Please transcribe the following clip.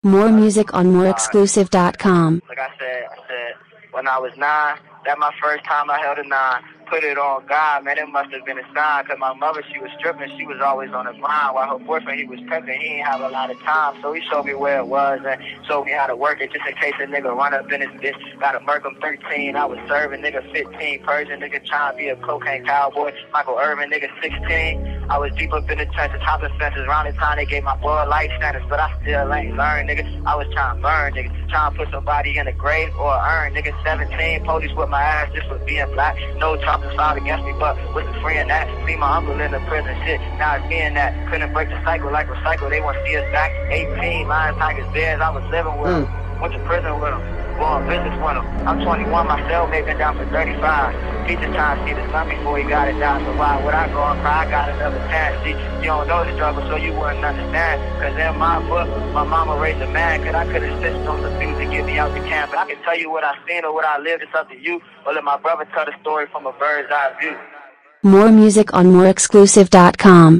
More music on moreexclusive.com. Like I said, when I was 9, that my first time I held a 9. Put it on God, man, it must have been a sign. Cause my mother, she was stripping, she was always on the grind. While her boyfriend, he was prepping, he ain't have a lot of time. So he showed me where it was and showed me how to work it. Just in case a nigga run up in his bitch. Gotta murk him 13, I was serving, nigga 15. Persian, nigga trying to be a cocaine cowboy. Michael Irvin, nigga 16. I was deep up in the trenches, hopping fences. Around the time they gave my boy life standards, but I still ain't learned, nigga. I was trying to burn, nigga. Trying to put somebody in a grave or a urn, nigga. 17, police with my ass just for being black. No charges filed against me, but was a friend that. See my uncle in the prison, shit. Now it's being that. Couldn't break the cycle like recycle. They want to see us back. 18, lion, tigers, bears. I was living with them. Went to prison with them. Going business with them. I'm 21 myself, they been down for 35. He just trying to see the sun before he got it down. So why would I go and cry? I got another chance. See, you don't know the struggle, so you wouldn't understand. Cause in my book, my mama raised a man. Cause I could insist on some things to get me out the camp. But I can tell you what I seen or what I lived. It's up to you. Or let my brother tell the story from a bird's eye view. More music on moreexclusive.com.